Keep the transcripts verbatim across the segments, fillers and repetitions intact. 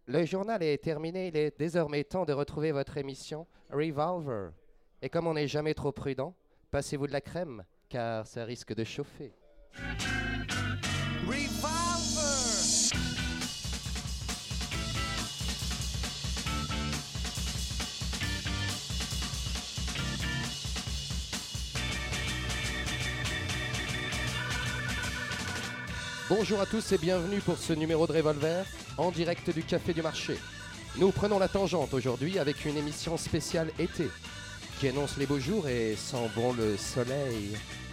Le journal est terminé, il est désormais temps de retrouver votre émission Revolver. Et comme on n'est jamais trop prudent, passez-vous de la crème, car ça risque de chauffer. Revolver! Bonjour à tous et bienvenue pour ce numéro de Revolver en direct du Café du Marché. Nous prenons la tangente aujourd'hui avec une émission spéciale été qui annonce les beaux jours et sent bon le soleil.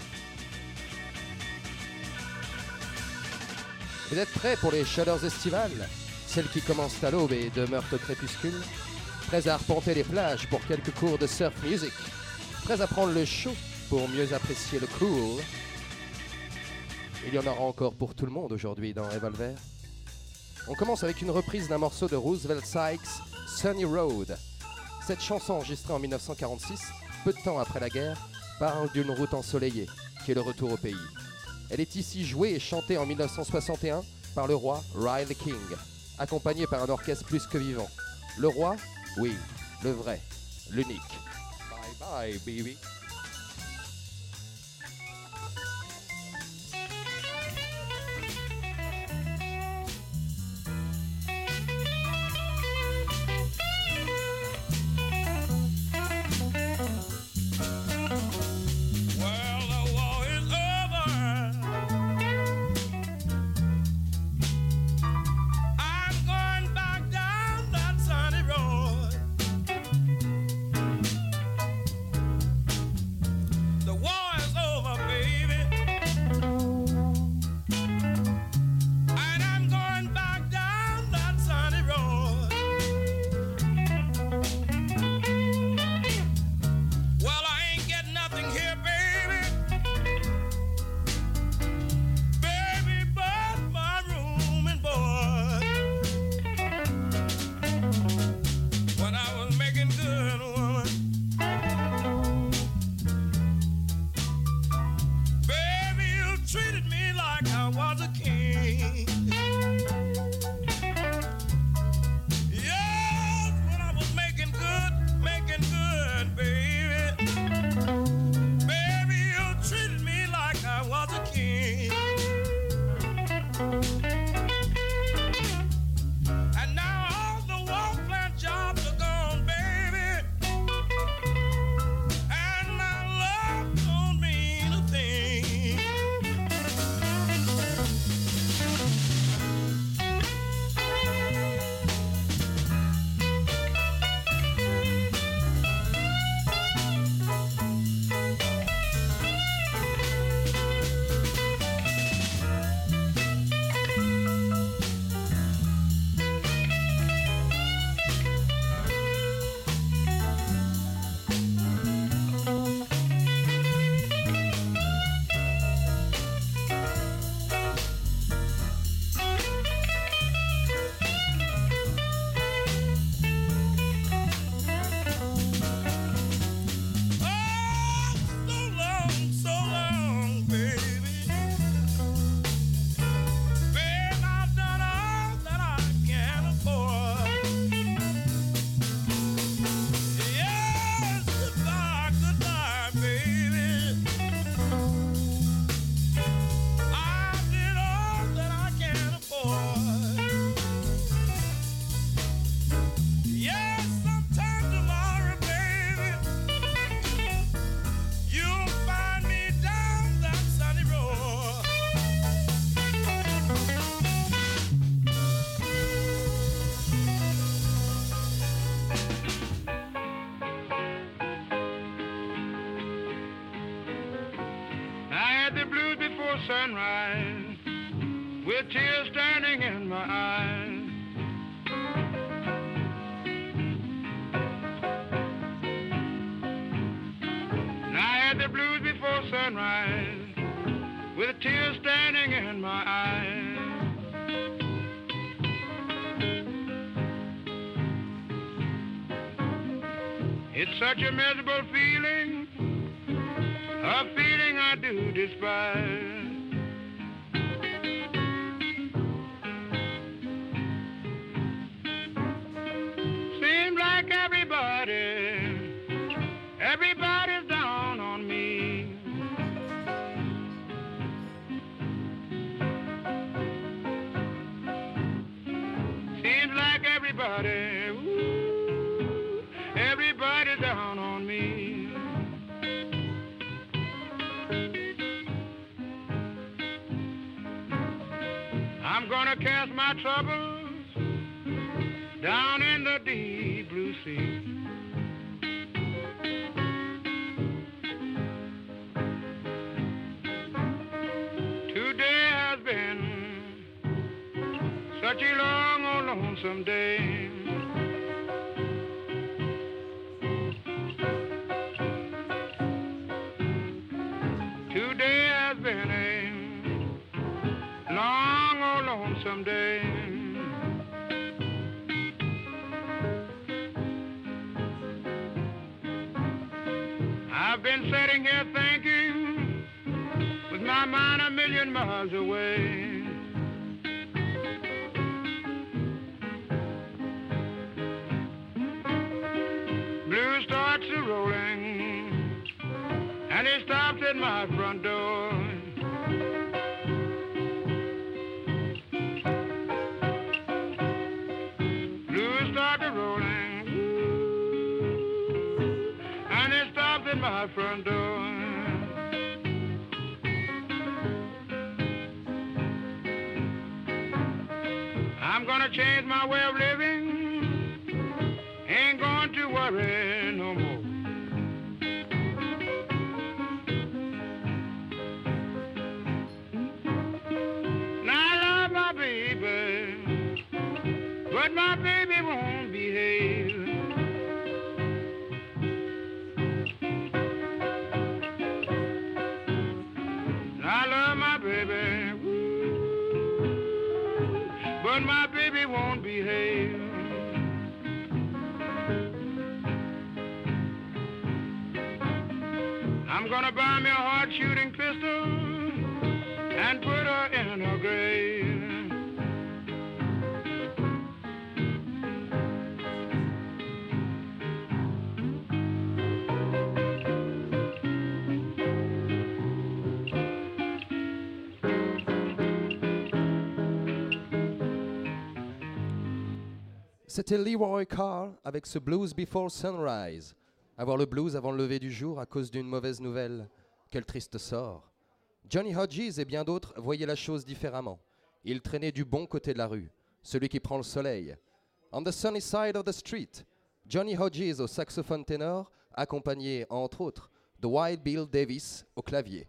Vous êtes prêts pour les chaleurs estivales, celles qui commencent à l'aube et demeurent au crépuscule? Prêts à arpenter les plages pour quelques cours de surf music? Prêts à prendre le chaud pour mieux apprécier le cool? Il y en aura encore pour tout le monde aujourd'hui dans Revolver. On commence avec une reprise d'un morceau de Roosevelt Sykes, Sunny Road. Cette chanson enregistrée en mille neuf cent quarante-six, peu de temps après la guerre, parle d'une route ensoleillée, qui est le retour au pays. Elle est ici jouée et chantée en mille neuf cent soixante et un par le roi Riley King, accompagné par un orchestre plus que vivant. Le roi, oui, le vrai, l'unique. Bye bye, baby. Sunrise, with tears standing in my eyes. And I had the blues before sunrise, with tears standing in my eyes. It's such a miserable feeling, a feeling I do despise. everybody, ooh, everybody down on me. I'm gonna cast my troubles down in the deep blue sea. Today has been such a long, oh, lonesome day. Today has been a long, oh, lonesome day. I've been sitting here thinking with my mind a million miles away. Blue starts a rolling and it stops at my front door. Blue starts a rolling and it stops at my front door. I'm gonna change my way of living, ain't going to worry no more. Now I love my baby, but my baby won't behave. I love my baby, but my baby won't behave. I'm gonna buy me a hard shooting pistol and put her in her grave. C'était Leroy Carr avec ce Blues Before Sunrise. Avoir le blues avant le lever du jour à cause d'une mauvaise nouvelle. Quel triste sort. Johnny Hodges et bien d'autres voyaient la chose différemment. Ils traînaient du bon côté de la rue, celui qui prend le soleil. On the sunny side of the street, Johnny Hodges au saxophone ténor, accompagné entre autres de Wild Bill Davis au clavier.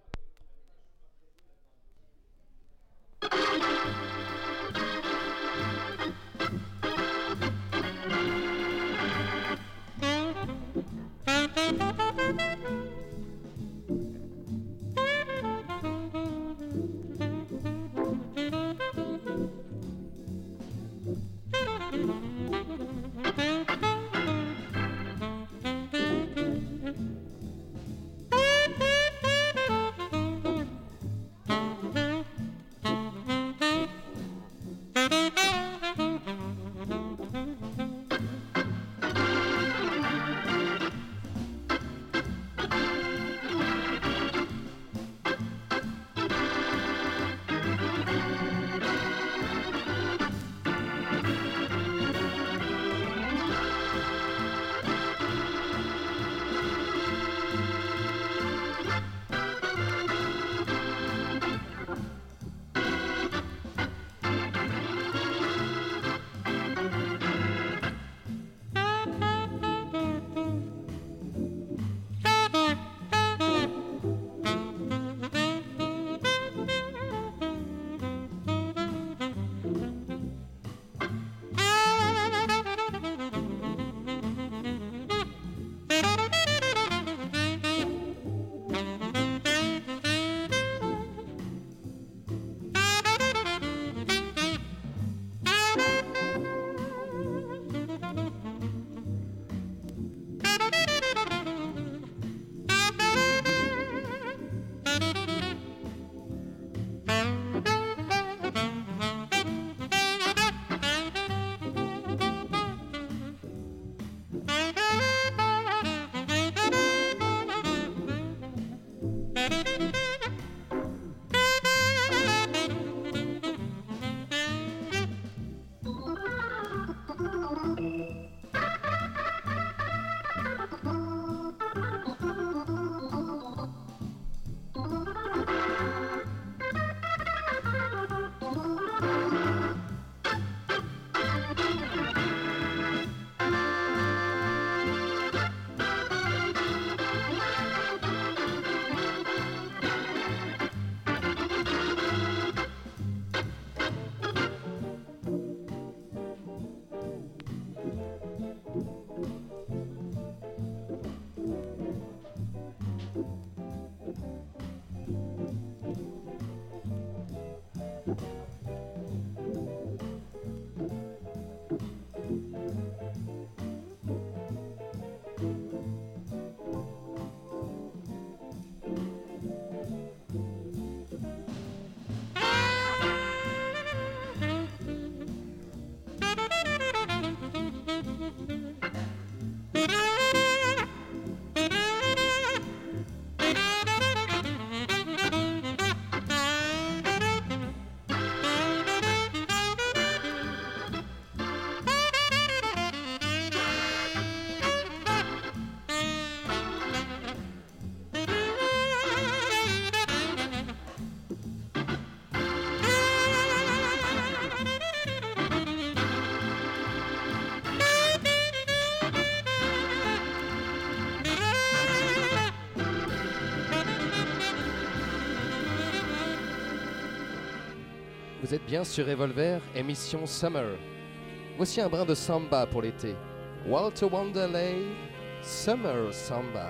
Vous êtes bien sur Revolver, émission Summer. Voici un brin de samba pour l'été. Walter Wanderley, Summer Samba.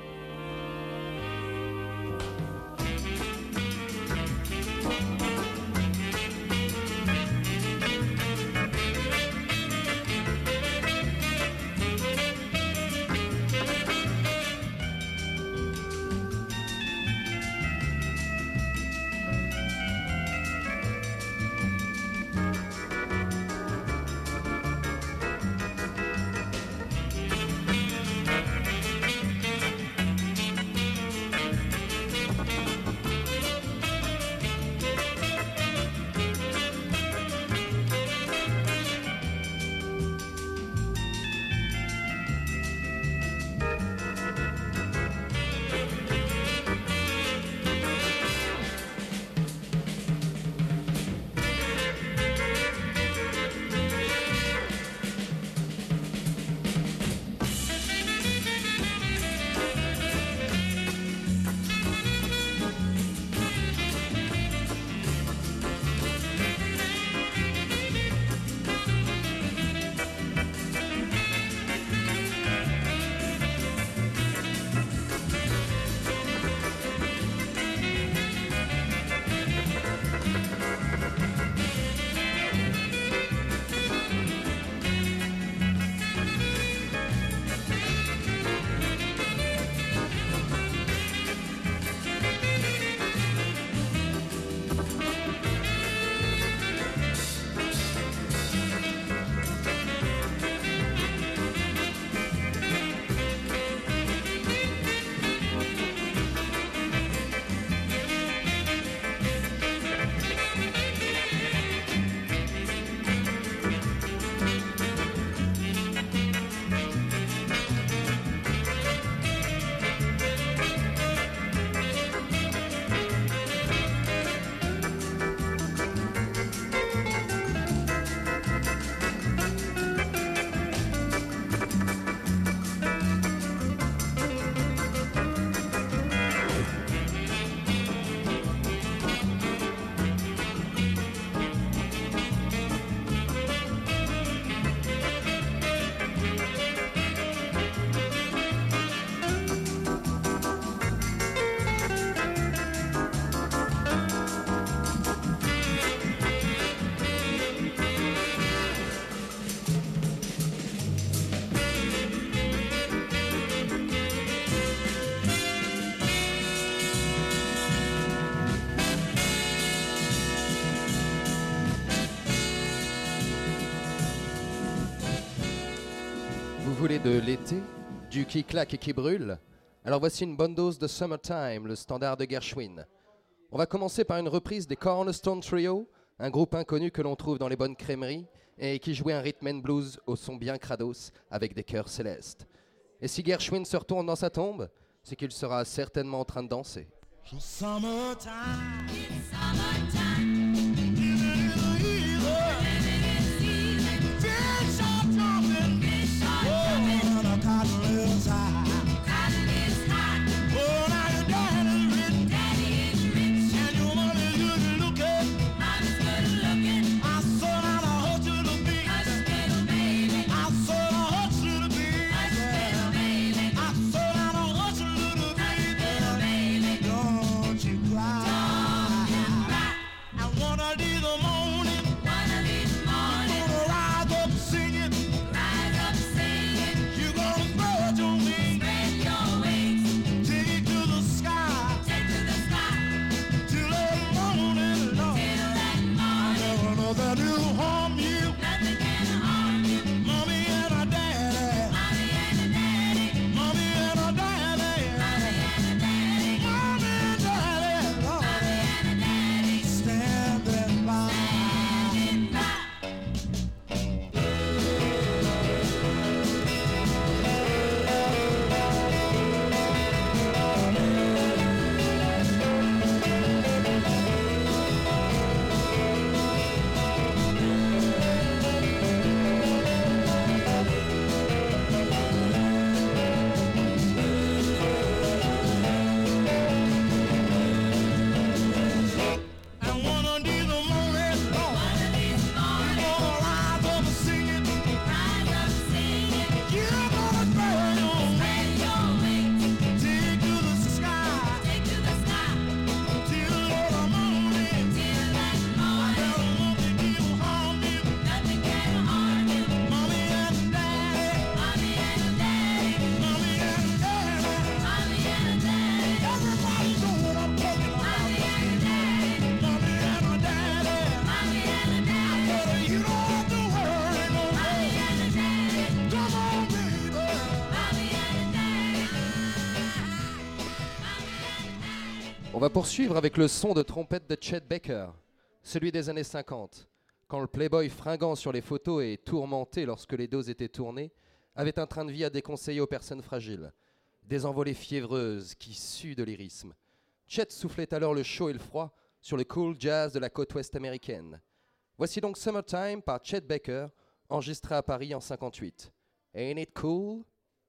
Vous voulez de l'été, du qui claque et qui brûle? Alors voici une bonne dose de Summertime, le standard de Gershwin. On va commencer par une reprise des Cornerstone Trio, un groupe inconnu que l'on trouve dans les bonnes crèmeries et qui jouait un rhythm and blues au son bien crados avec des chœurs célestes. Et si Gershwin se retourne dans sa tombe, c'est qu'il sera certainement en train de danser. Summertime. It's summertime. Don't you cry. va poursuivre avec le son de trompette de Chet Baker, celui des années cinquante, quand le playboy fringant sur les photos et tourmenté lorsque les doses étaient tournées, avait un train de vie à déconseiller aux personnes fragiles. Des envolées fiévreuses qui suent de lyrisme. Chet soufflait alors le chaud et le froid sur le cool jazz de la côte ouest américaine. Voici donc Summertime par Chet Baker, enregistré à Paris en cinquante-huit. Ain't it cool?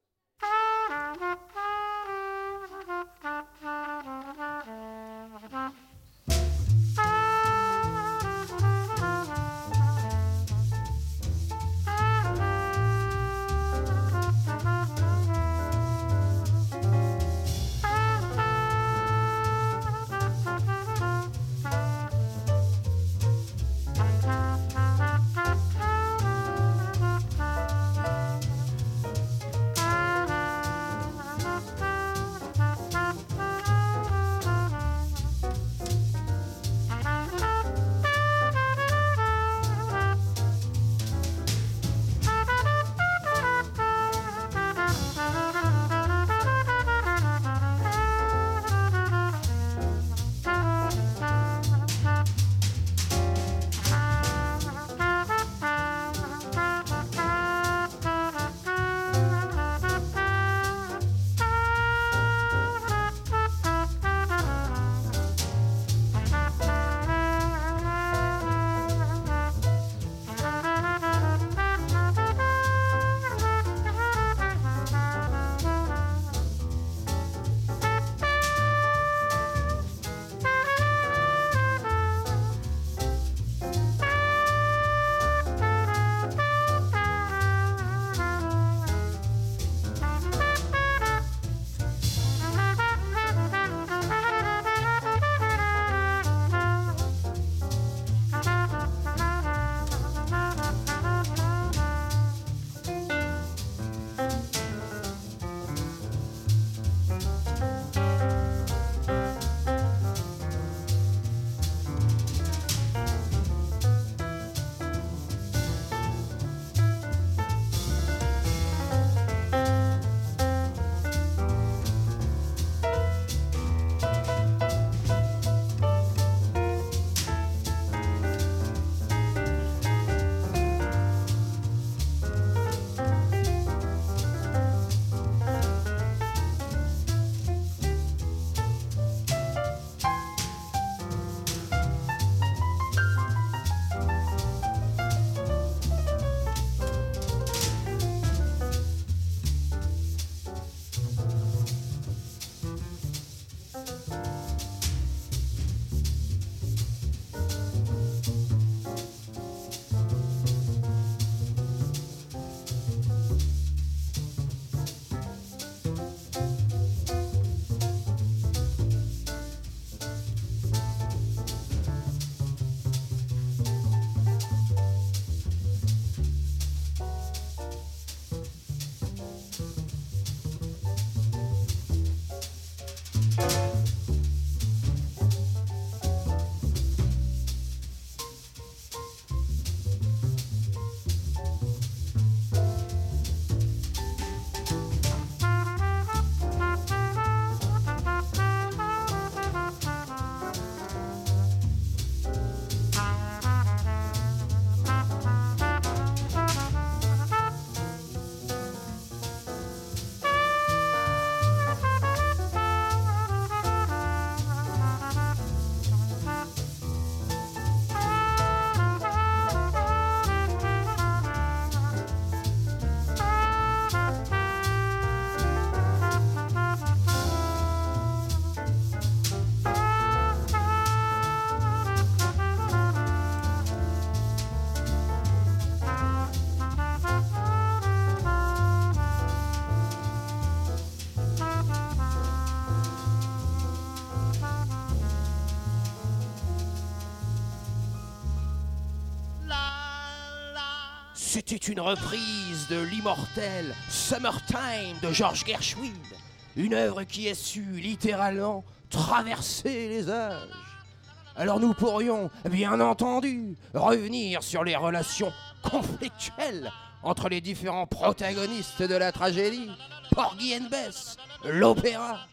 C'était une reprise de l'immortel Summertime de George Gershwin, une œuvre qui a su littéralement traverser les âges. Alors nous pourrions, bien entendu, revenir sur les relations conflictuelles entre les différents protagonistes de la tragédie, Porgy and Bess, l'opéra,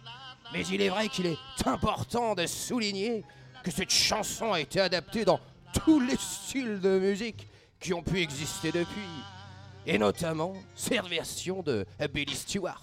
Mais il est vrai qu'il est important de souligner que cette chanson a été adaptée dans tous les styles de musique qui ont pu exister depuis, et notamment cette version de Billy Stewart.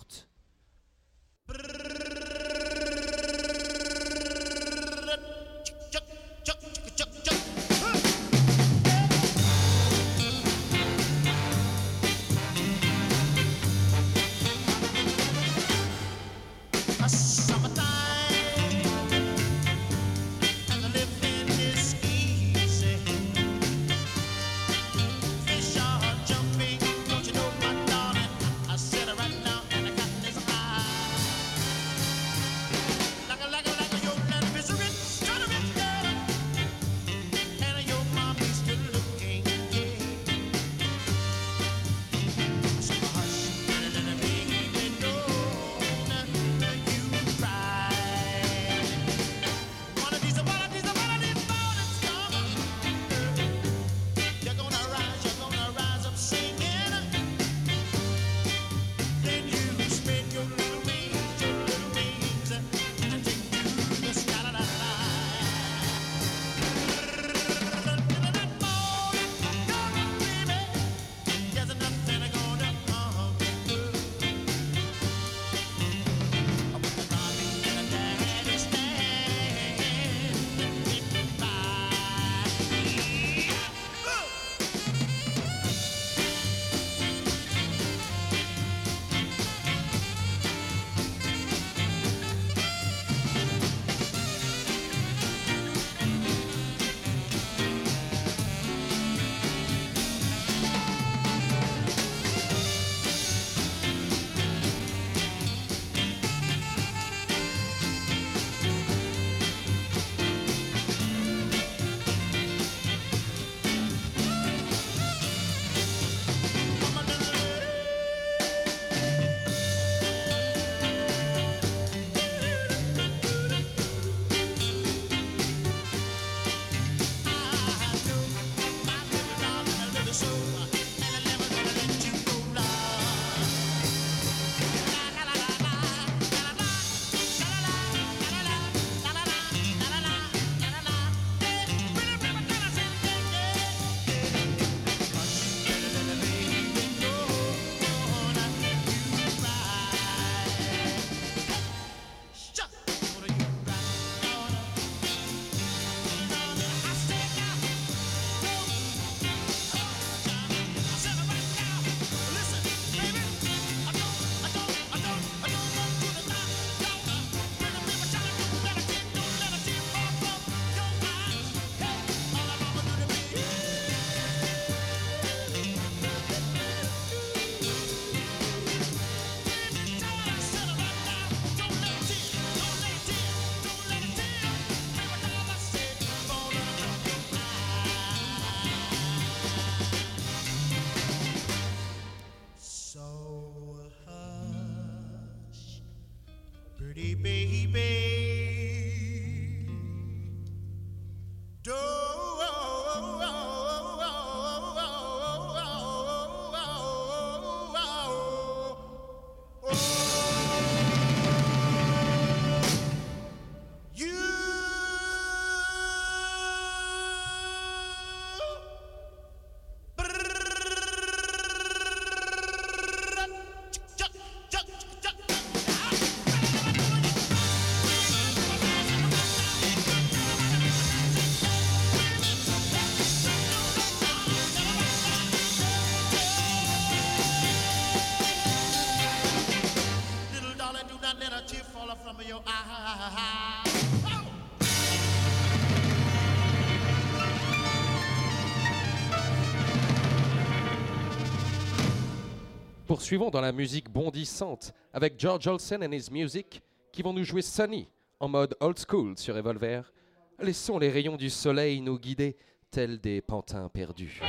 pretty baby. Poursuivons dans la musique bondissante avec George Olsen and His Music qui vont nous jouer Sunny en mode old school sur Revolver. Laissons les rayons du soleil nous guider tels des pantins perdus.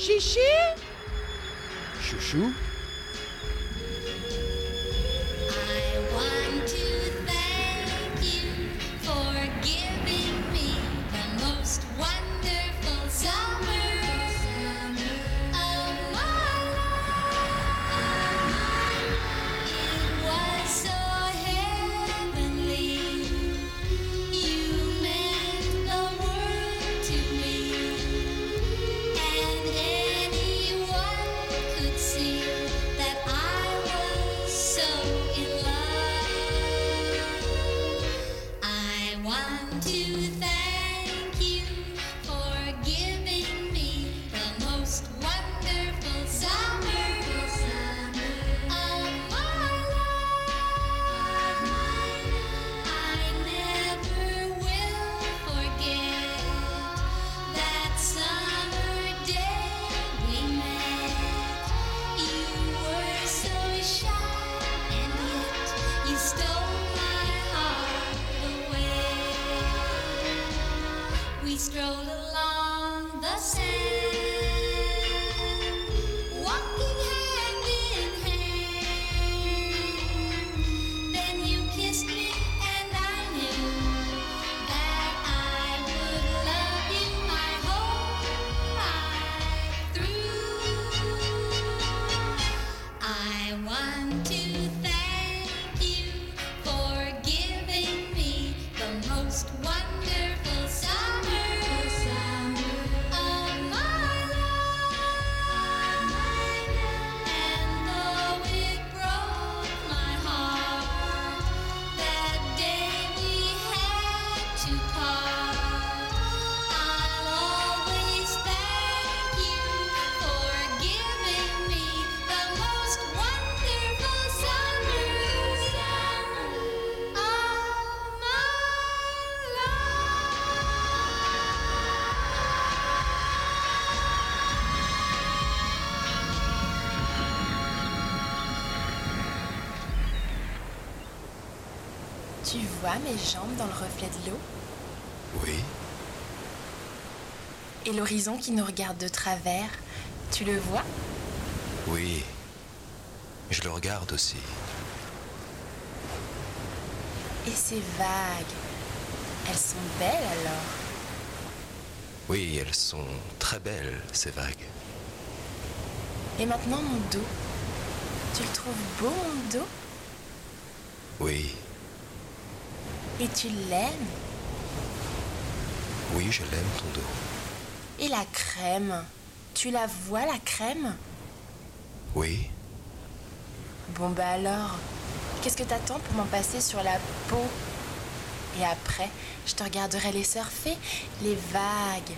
Chichi? Chouchou. I want to thank you for giving me the most wonderful summer of my life. It was so heavenly. You meant the world to me, and anyone could see that I was so in love. I want to thank you for giving me the most wonderful summer of my life. I never will forget that summer day we met. You were so shy, and yet you stole my heart away. We strolled along the sand, walking hand in hand. Then you kissed me, and I knew that I would love you my whole life through. I want to thank you for giving me the most wonderful summer of my life. And though it broke my heart that day we had to part, I'll always thank you for giving me the most wonderful summer of my life. Tu vois mes jambes dans le reflet de l'eau? Oui, Et l'horizon qui nous regarde de travers, tu le vois? oui. Je le regarde aussi. Et ces vagues, elles sont belles alors? Oui, elles sont très belles, ces vagues. Et maintenant mon dos, tu le trouves beau mon dos? Oui, Et tu l'aimes? oui, je l'aime, ton dos. Et la crème, tu la vois la crème? Oui, Bon bah alors, qu'est-ce que t'attends pour m'en passer sur la peau? Et après, je te regarderai les surfer, les vagues.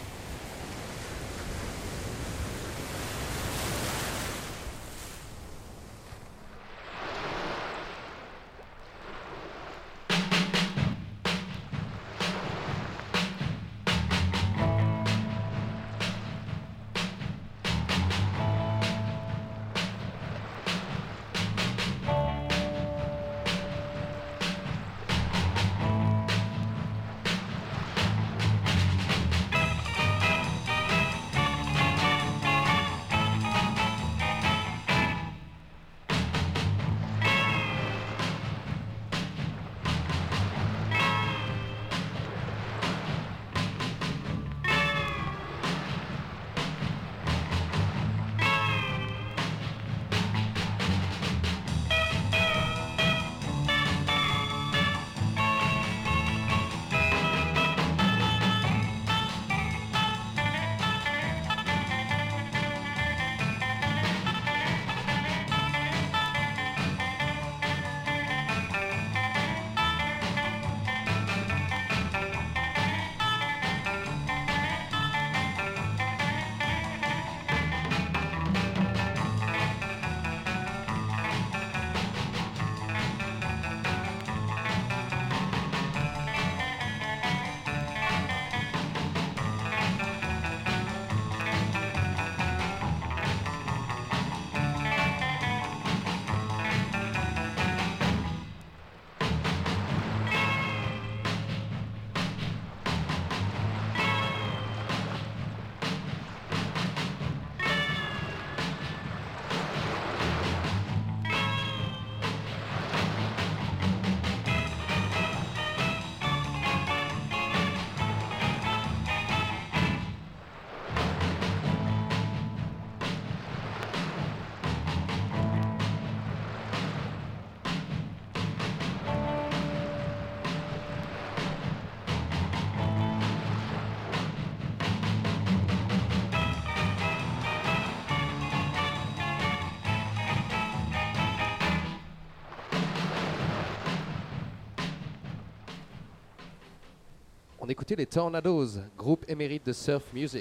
On écoutait les Tornadoes, groupe émérite de surf music.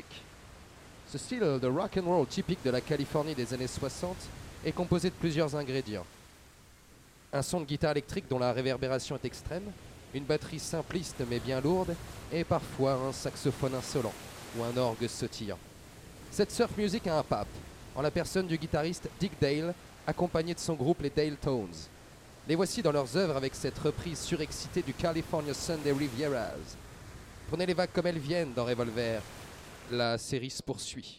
Ce style de rock and roll typique de la Californie des années soixante est composé de plusieurs ingrédients. Un son de guitare électrique dont la réverbération est extrême, une batterie simpliste mais bien lourde, et parfois un saxophone insolent ou un orgue sautillant. Cette surf music a un pape, en la personne du guitariste Dick Dale, accompagné de son groupe les Dale Tones. Les voici dans leurs œuvres avec cette reprise surexcitée du California Sunday Rivieras. Prenez les vagues comme elles viennent dans Revolver. La série se poursuit.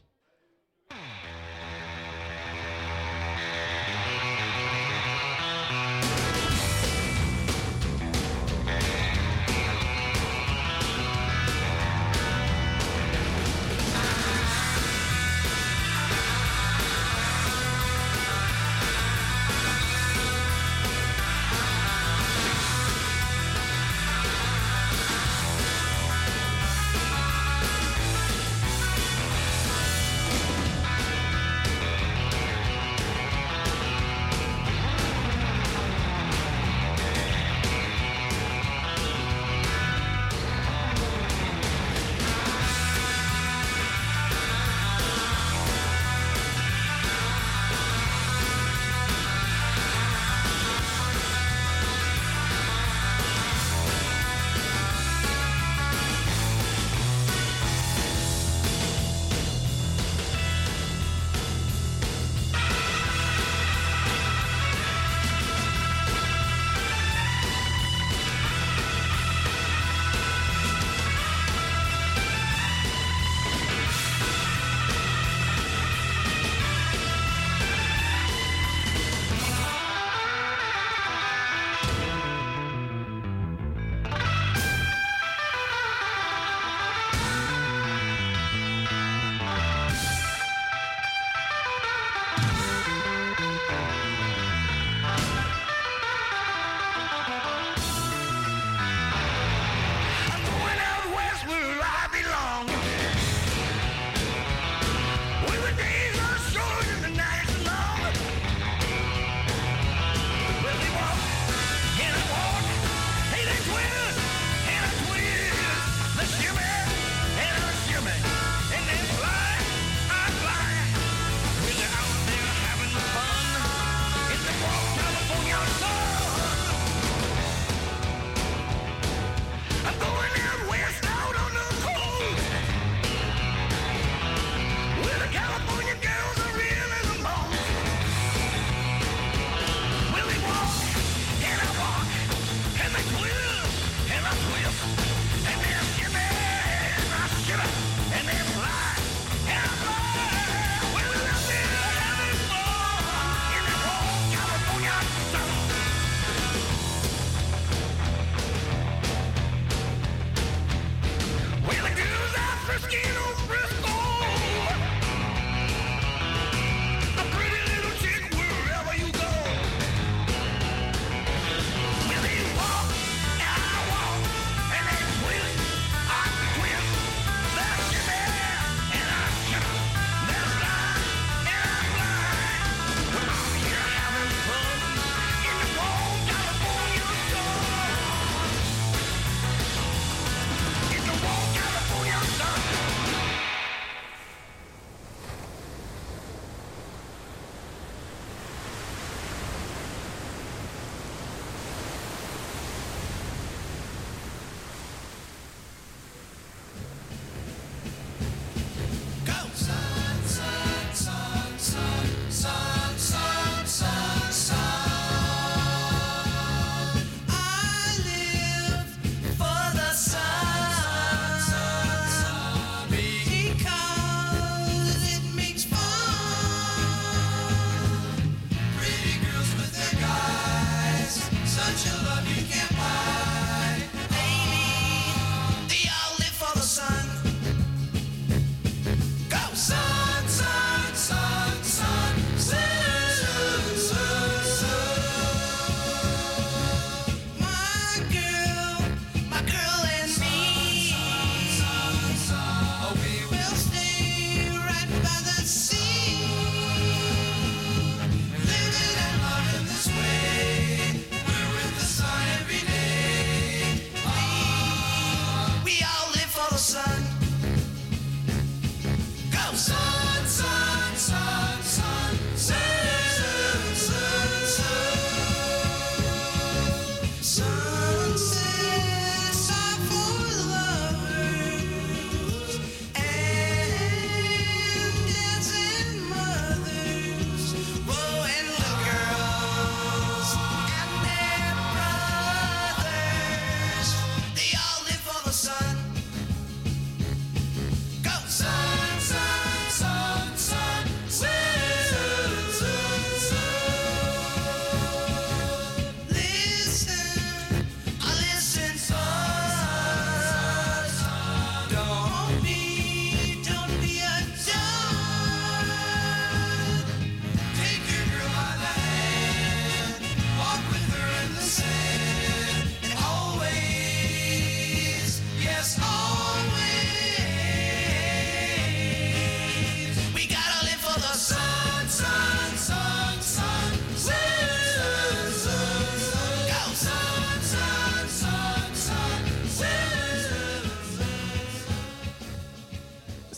Living and loving this way. We're with the sun.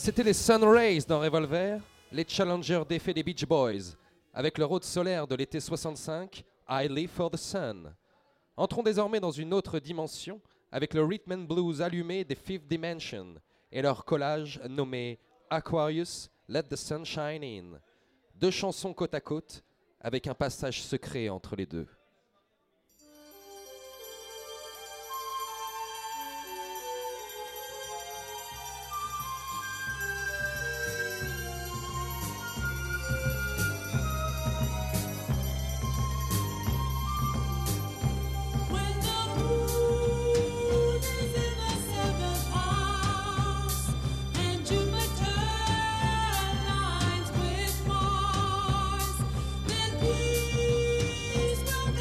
C'était les Sun Rays dans Revolver, les challengers d'effet des Beach Boys, avec leur hôte solaire de l'été soixante-cinq, I Live for the Sun. Entrons désormais dans une autre dimension, avec le rhythm and blues allumé des Fifth Dimension, et leur collage nommé Aquarius, Let the Sun Shine In. Deux chansons côte à côte, avec un passage secret entre les deux. Peace will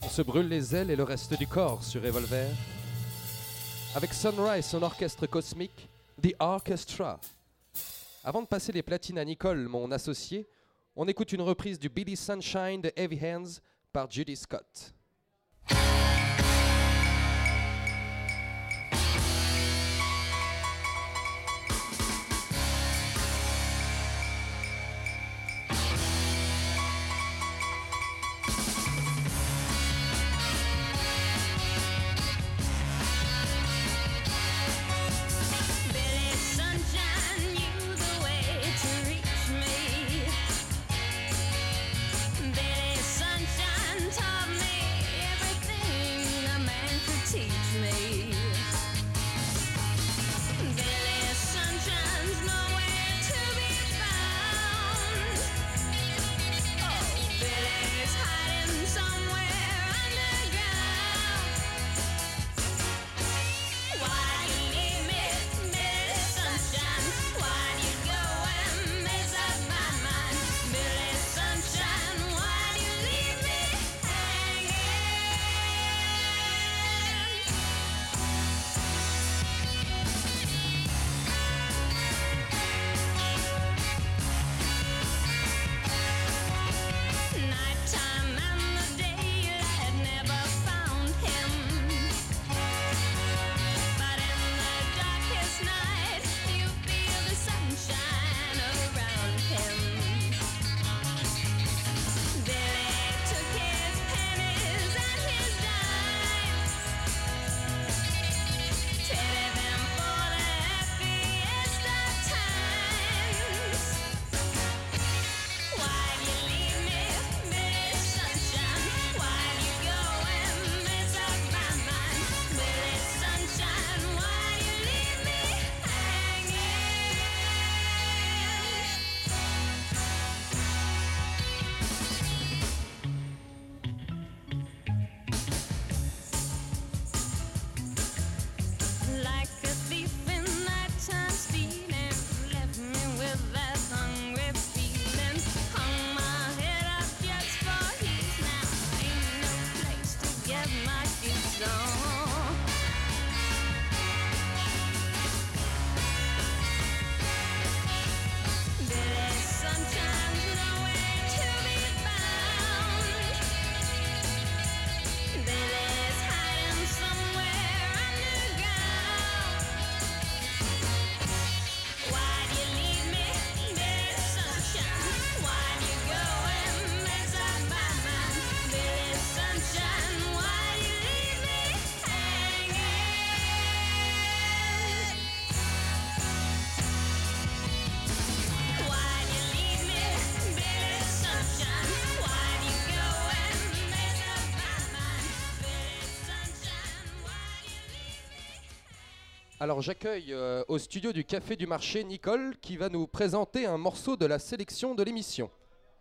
se brûle les ailes et le reste du corps sur Revolver. Avec Sunrise, son orchestre cosmique, The Orchestra. Avant de passer les platines à Nicole, mon associé, on écoute une reprise du Billy Sunshine de Heavy Hands par Judy Scott. Alors j'accueille euh, au studio du Café du Marché Nicole qui va nous présenter un morceau de la sélection de l'émission.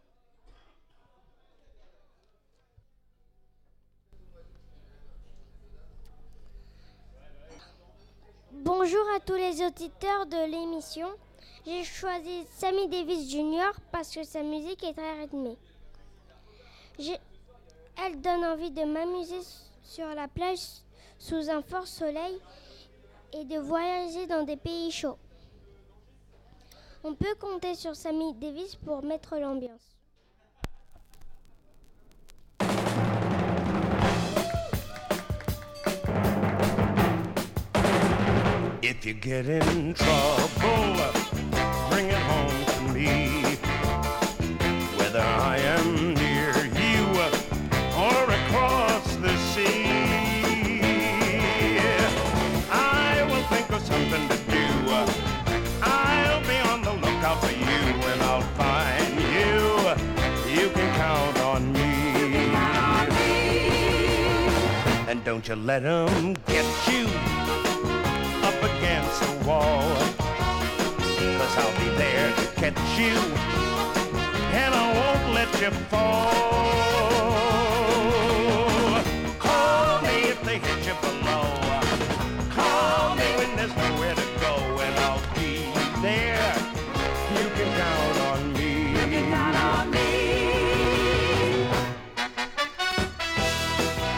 Bonjour à tous les auditeurs de l'émission. J'ai choisi Sammy Davis Junior parce que sa musique est très rythmée. J'ai- Elle donne envie de m'amuser sur la plage sous un fort soleil et de voyager dans des pays chauds. On peut compter sur Sammy Davis pour mettre l'ambiance. If you get in trouble, bring it home to me. Whether I am near you or across the sea, I will think of something to do. I'll be on the lookout for you and I'll find you. You can count on me. And don't you let 'em get you up against the wall, 'cause I'll be there to catch you, and I won't let you fall. Call me if they hit you below. Call me when there's nowhere to go, and I'll be there. You can count on me. You can count on me.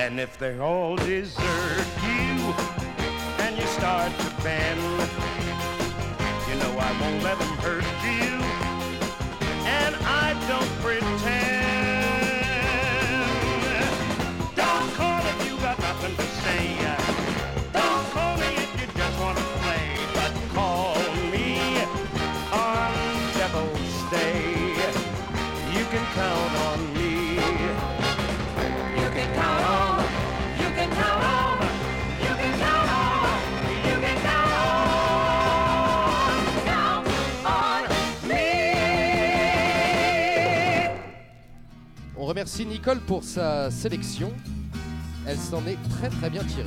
And if they all desert you and you start to bend, you know I won't let them hurt you, and I don't pretend. Don't call if you got nothing to say. Don't call me if you just want to play, but call me on Devil's Day. You can count on me. You can count on, you can count on, you can count on, you can count on, count on me. On remercie Nicole pour sa sélection. Elle s'en est très très bien tirée.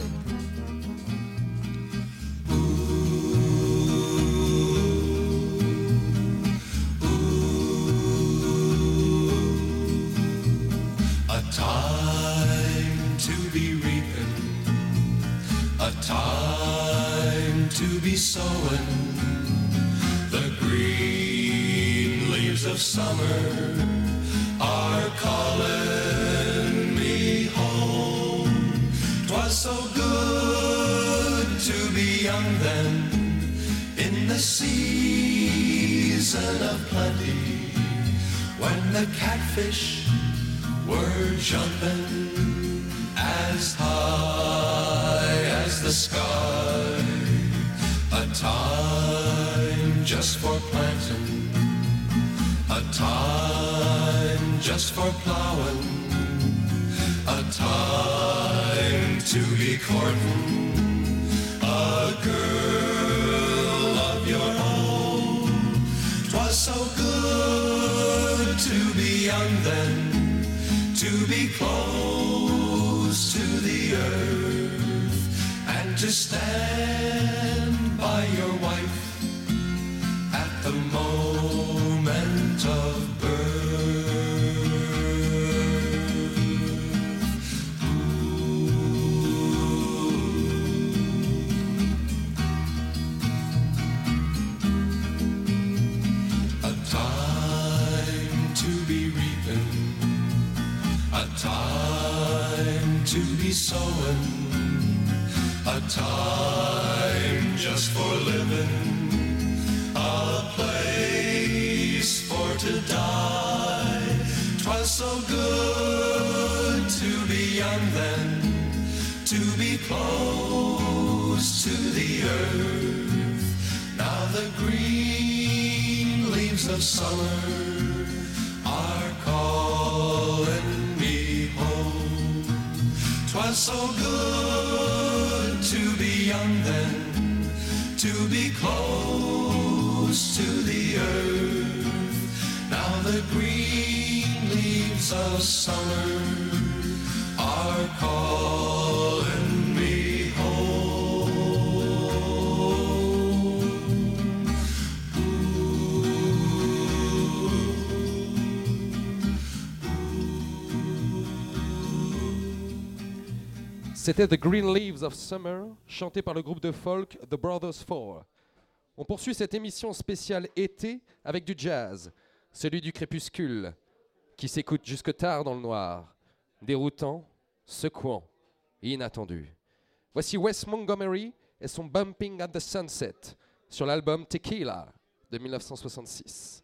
A time to be reaping, a time to be sowing. The green leaves of summer are calling me home. 'Twas so good to be young then, in the season of plenty, when the catfish were jumping as high as the sky. A time just for planting, a time just for plowing, a time to be courting a girl of your own. 'Twas so good to be young then, to be close to the earth, and to stand by your wife at the moment of birth. A time to be reaping, a time to be sowing, a time just for living, a place for to die. 'Twas so good to be young then, to be close to the earth. Now the green leaves of summer are calling me home. 'Twas so good to be young then, to be close to the earth. Now the green leaves of summer are calling me home. C'était The Green Leaves of Summer, chanté par le groupe de folk The Brothers Four. On poursuit cette émission spéciale été avec du jazz, celui du crépuscule, qui s'écoute jusque tard dans le noir, déroutant, secouant, inattendu. Voici Wes Montgomery et son Bumping at the Sunset sur l'album Tequila de mille neuf cent soixante-six.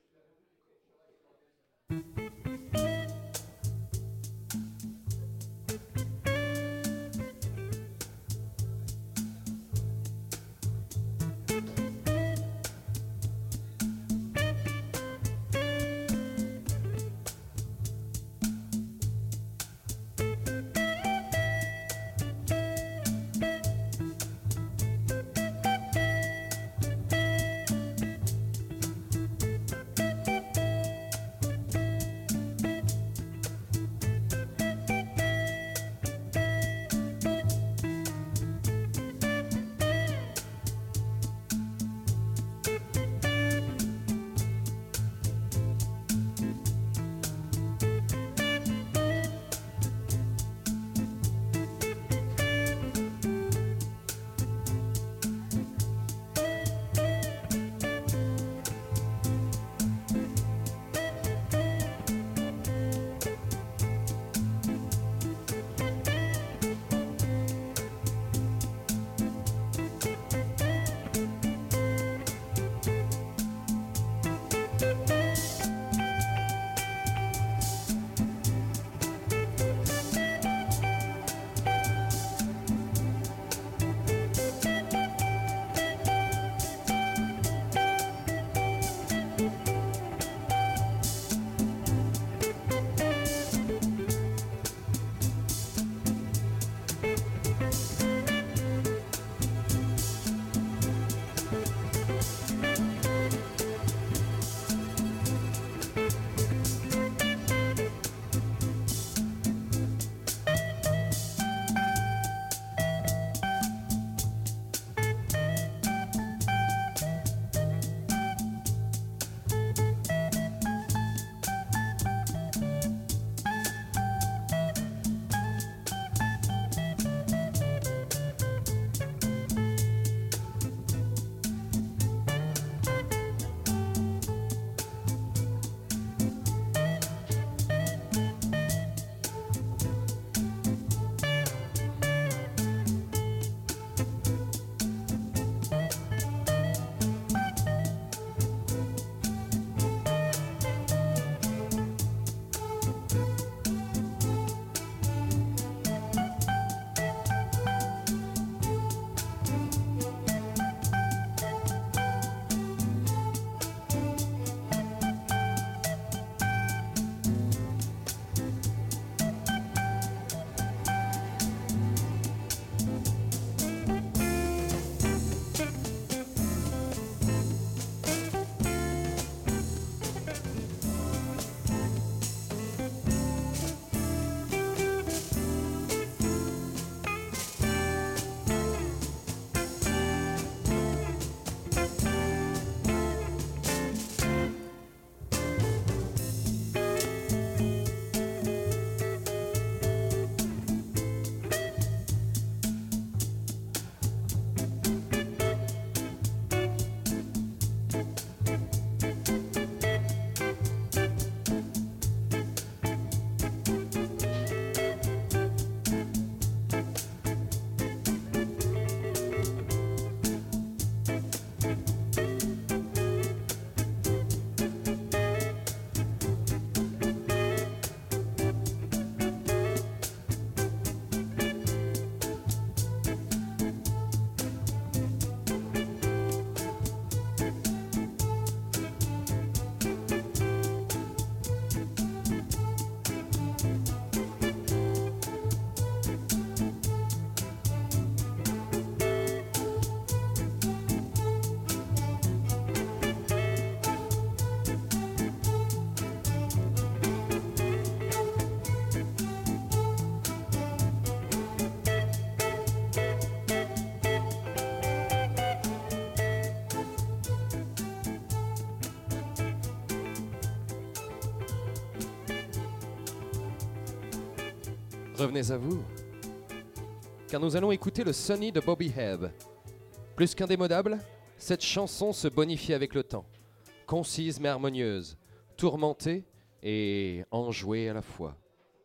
Revenez à vous, car nous allons écouter le Sunny de Bobby Hebb. Plus qu'indémodable, cette chanson se bonifie avec le temps, concise mais harmonieuse, tourmentée et enjouée à la fois.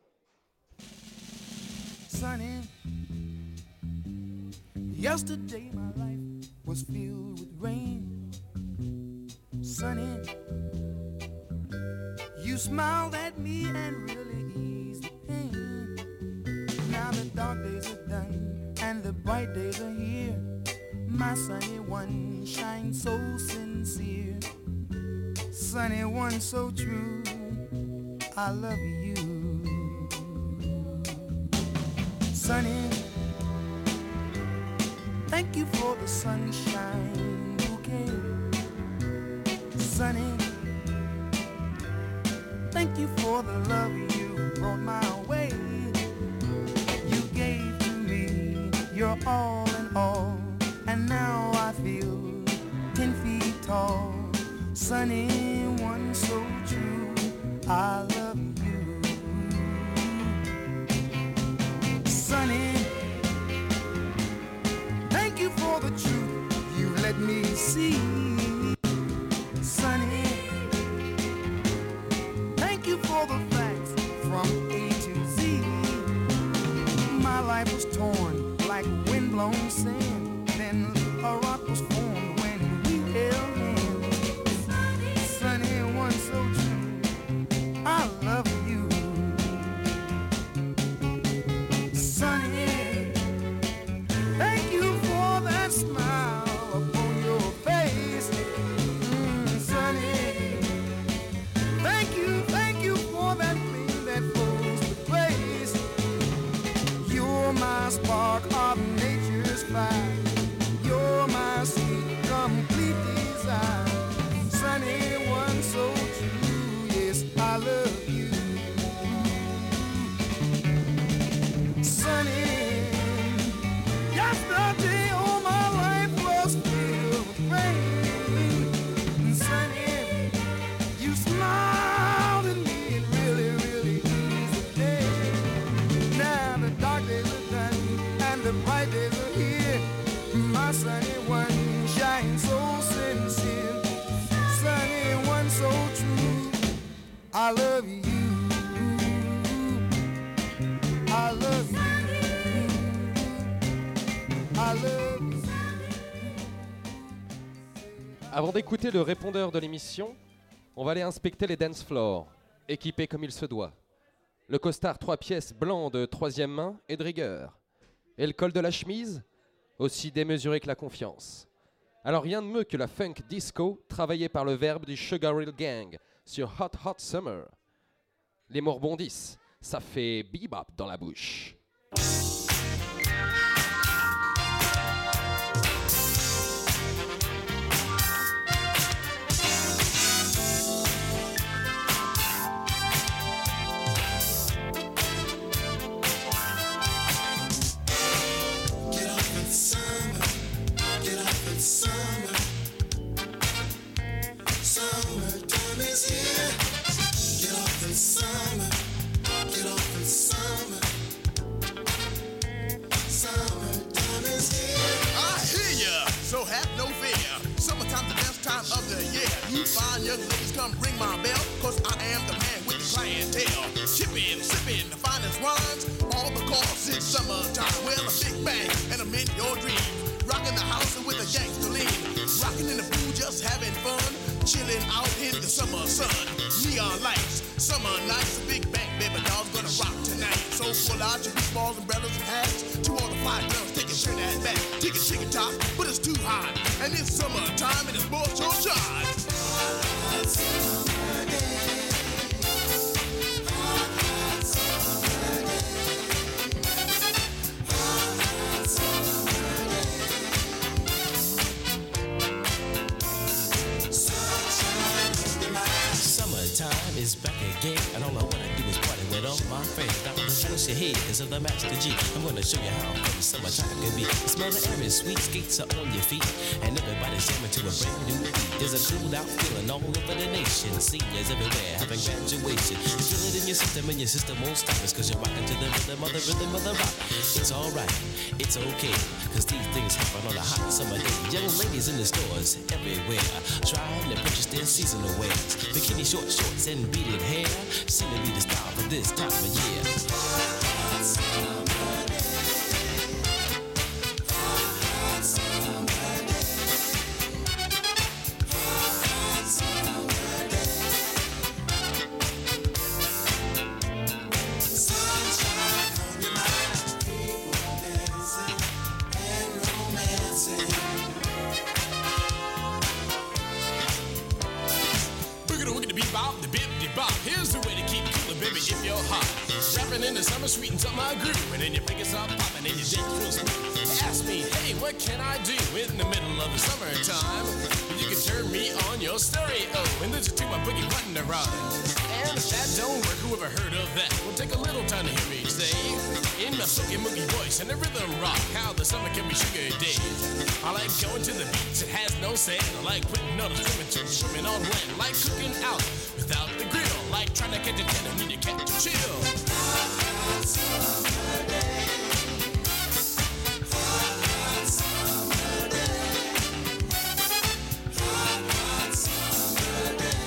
Sunny, yesterday my life was filled with rain. Sunny, you smiled at me and really eased the pain. Now the dark days are done and the bright days are here. My sunny one shines so sincere. Sunny one so true, I love you. Sunny, thank you for the sunshine bouquet. Sunny, thank you for the love you brought my way. You gave to me your all in all, and now I feel ten feet tall. Sunny one so true, I love you. Sunny, thank you for the truth you let me see. Sunny, thank you for the facts from A to Z. My life was torn like windblown sand, then a rock was formed when we held hands. Sunny one so true, I love you. Sunny, thank you for that smile upon your face. Mm, Sunny, thank you, thank you for that flame that flows with grace. You're my spark of nature's fire. You're my sweet, complete desire. Sunny one so true, yes, I love you. Sunny, yesterday all my life was filled with rain. Sunny, you smiled at me and really, really eased the day. Now the dark days are done and the bright days are here. My sunny one shines so sincere. Sunny one so true, I love you. I love you. I love you. Avant d'écouter le répondeur de l'émission, on va aller inspecter les dance floors, équipés comme il se doit. Le costard trois pièces blanc de troisième main et de rigueur. Et le col de la chemise, aussi démesuré que la confiance. Alors rien de mieux que la funk disco travaillée par le verbe du Sugar Hill Gang sur Hot Hot Summer. Les mots rebondissent, ça fait bebop dans la bouche. Summer, summertime is here. Get off the summer, get off the summer. Summertime is here. I hear ya, so have no fear. Summertime's the best time of the year. You fine young ladies, come ring my bell, cause I am the man with the clientele. Chippin', sippin', the finest wines, all because it's summertime. Well, a big bang, and I'm in your dreams. Rockin' the house with a gangster lean. Rockin' in the pool, just having fun. Chillin' out in the summer sun. Neon lights, summer nights. A big bang, baby doll's gonna rock tonight. So pull out your beach balls, umbrellas, and hats. To all the fire girls, take a shirt and back. Take a chicken top, but it's too hot. And it's summertime and it's more your shot. Hot summer day. Hot summer day. Hot summer day. Summertime is back again, and all I wanna do is party with all my friends. Down the cause your head is of the Master G. I'm gonna show you how fun summertime can be. The smell of air is sweet, skates are on your feet, and everybody's jamming to a brand new beat. There's a cool out feeling all over the nation. Seniors everywhere having graduation. You feel it in your system, and your system won't stop. It's cause you're rocking to the rhythm of the rhythm of the rock. It's alright, it's okay, cause these things happen on a hot summer day. Young ladies in the stores everywhere, trying to purchase their seasonal wears. Bikini short shorts and beaded hair seem to be the style for this time of year. Hot summer day. Hot summer day. Hot summer day. Sunshine on your mind, people dancing and romancing. Boogity woogity bebop, the bip de bop. Here's the way to keep coolin', baby, if you're hot. Rapping in the summer, sweetens up my groove, and then your fingers start popping and your dick real smooth. Ask me, hey, what can I do in the middle of the summertime? You can turn me on your stereo and listen to my boogie button to rhyme. And if that don't work, whoever heard of that? Well, take a little time to hear me say, in my silky moogie voice and the rhythm rock, how the summer can be sugar days. I like going to the beach, it has no sand. I like putting on a swimming to swimming on land. Like cooking out without the grill, like trying to catch a ten and need to catch a chill. Hot summer day. Hot summer day. Hot, hot summer day.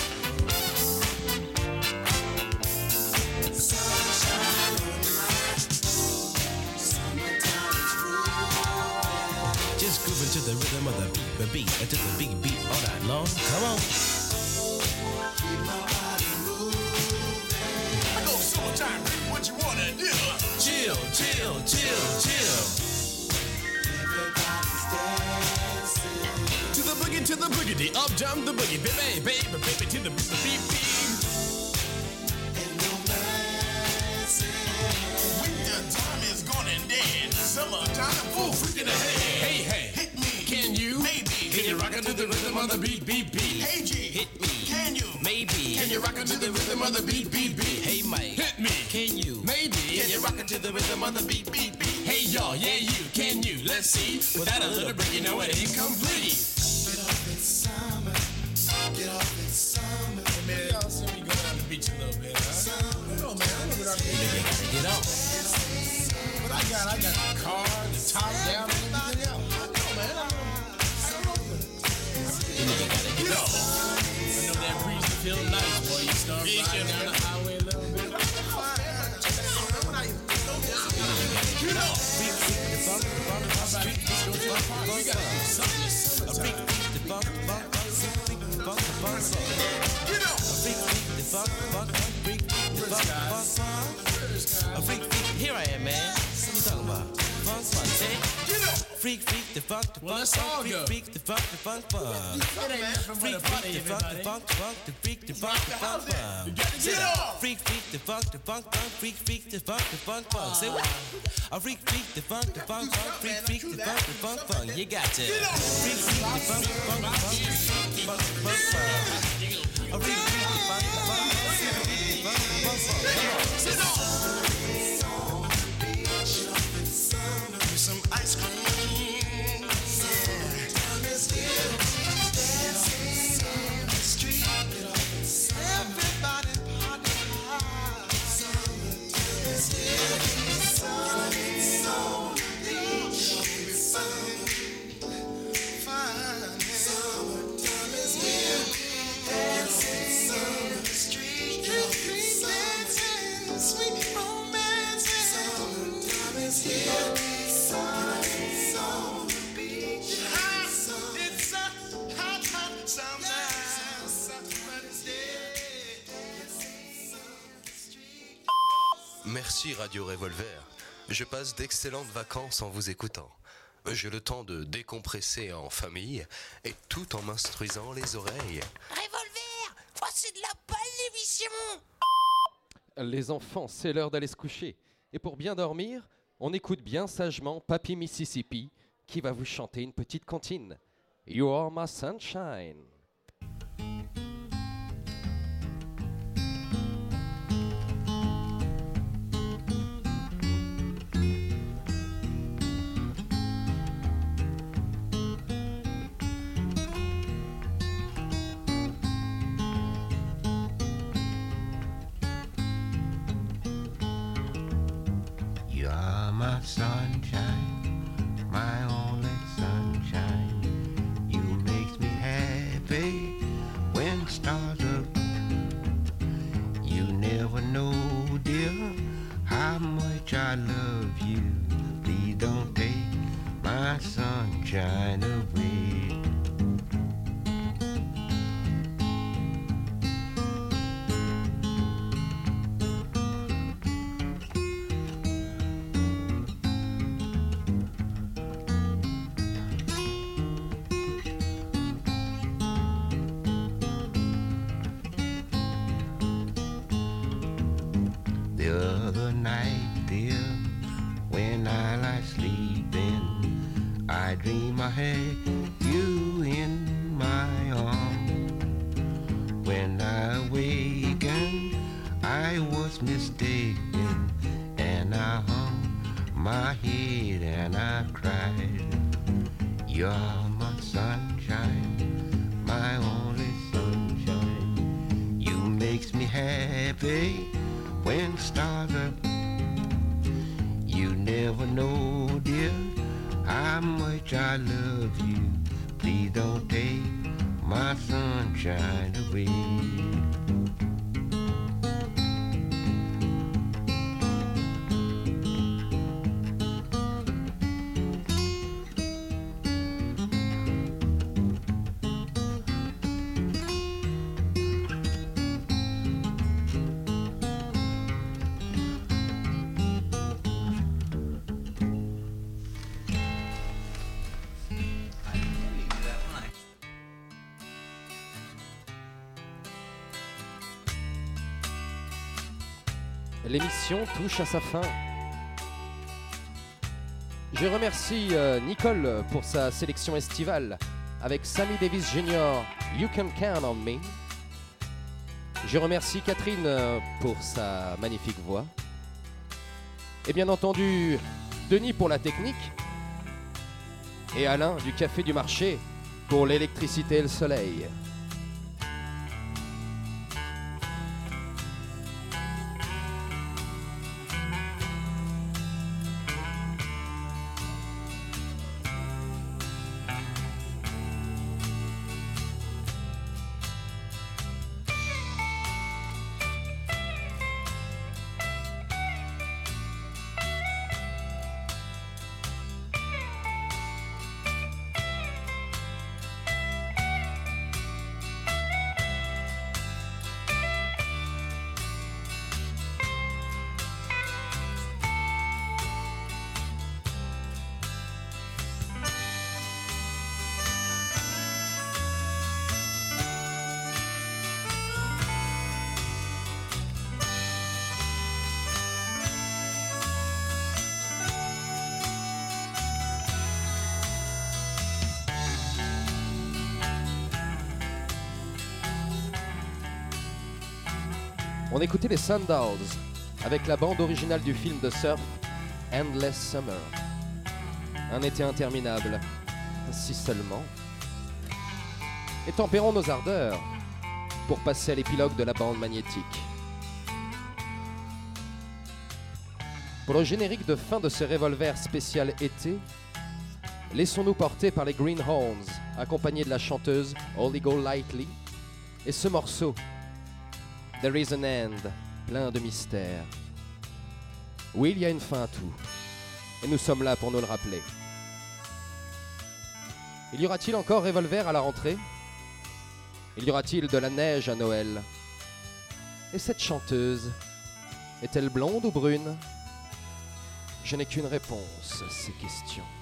Sunshine on your mind. Summertime's grooving. Just grooving to the rhythm of the beat, the beat, and to the beat, beat all night long. Come on. Keep my body moving. I go summertime, what you wanna do? Chill, chill, chill, chill. Everybody's dancing. To the boogie, to the boogity, up jump the boogie, baby, baby, baby, to the beat, beat, beat. And romancing. Winter time is gone and dead. Summertime, full freaking ahead. Hey, hey, hit me. Can you? Maybe. Can you rock it to the rhythm of the beat, beat, beat? Hey, G. Hit me. Can you? Maybe. Can you rock it to the rhythm of the beat, beat, beat? Hey, Mike. Hit me. Can you? Maybe. Can you rock it to the rhythm of the beat, beat, beat? Hey, y'all, yeah, you. Can you? Let's see. Without a little break, you know it ain't complete. Get off in summer. Get off in summer. Hey, man, y'all see me go down the beach a little bit, huh? Summer. No, man, I know what I'm doing. You gotta get off. But I got, I got the car, the top down, and everything else. I know, man. I know. You gotta get off. I know that breeze will feel nice, boy. You start riding down the highway a little bit. You know. Freak, freak, the funk, the funk, the funk, freak, freak, the funk, the funk, We gotta do something this a freak, summertime. freak, the funk, the funk, freak, freak, the funk, the funk, You know. a freak, freak, the funk, the funk, freak, the funk, the funk, funk. A freak, freak, here I am, man. What you talking about? Funk, funk, say. You know. Freak, freak, the funk, the Well, funk, let's all freak, go. freak, the funk, the funk, funk. It ain't nothing but Freak, a freak, party, the funk, the everybody. funk, funk, the freak, the funk, the funk, You funk. got to get off. Freak, freak, the funk, the funk, funk, freak, freak, the funk, the funk, funk. Say what? A freak, freak, the funk, the funk, funk, freak, freak, the funk, the funk, funk. You got to. Freak, freak, the funk, the funk, funk, freak, freak, the funk, the funk, funk. A freak, freak, the funk, the funk, funk, freak, freak, the funk, the funk, funk. Come on, sit down. Some ice cream. Summertime is here. Dancing on the street. Everybody party hard. Summertime is here. Sun is on the beach. Summer, fine. Summertime is here. Dancing on the street. Sweet dancing, sweet romancing. Summertime is here. Sun is on the beach. Hot, it's a hot, hot summer. Somebody's dead. Dancing on the street. Merci Radio Revolver. Je passe d'excellentes vacances en vous écoutant. J'ai le temps de décompresser en famille et tout en m'instruisant les oreilles. Revolver, voici de la belle émission. Les enfants, c'est l'heure d'aller se coucher. Et pour bien dormir, on écoute bien sagement Papy Mississippi qui va vous chanter une petite comptine. You are my sunshine. You're my sunshine, my only sunshine. You makes me happy when stars up. You never know, dear, how much I love you. Please don't take my sunshine away. The other night, dear, when I lie sleeping, I dream I had you in my arms. When I awakened, I was mistaken, and I hung my head and I cried. You're my sunshine, my only sunshine. You makes me happy when stars up. You never know, dear, how much I love you. Please don't take my sunshine away. L'émission touche à sa fin. Je remercie euh, Nicole pour sa sélection estivale avec Sammy Davis junior, You Can Count on Me. Je remercie Catherine euh, pour sa magnifique voix. Et bien entendu, Denis pour la technique. Et Alain du Café du Marché pour l'électricité et le soleil. On écoutait les Sundowns avec la bande originale du film de surf Endless Summer. Un été interminable, si seulement. Et tempérons nos ardeurs pour passer à l'épilogue de la bande magnétique. Pour le générique de fin de ce revolver spécial été, laissons-nous porter par les Greenhorns, accompagnés de la chanteuse Holly Golightly, et ce morceau, There is an end, plein de mystères. Oui, il y a une fin à tout, et nous sommes là pour nous le rappeler. Il y aura-t-il encore Revolver à la rentrée? Il y aura-t-il de la neige à Noël? Et cette chanteuse, est-elle blonde ou brune? Je n'ai qu'une réponse à ces questions.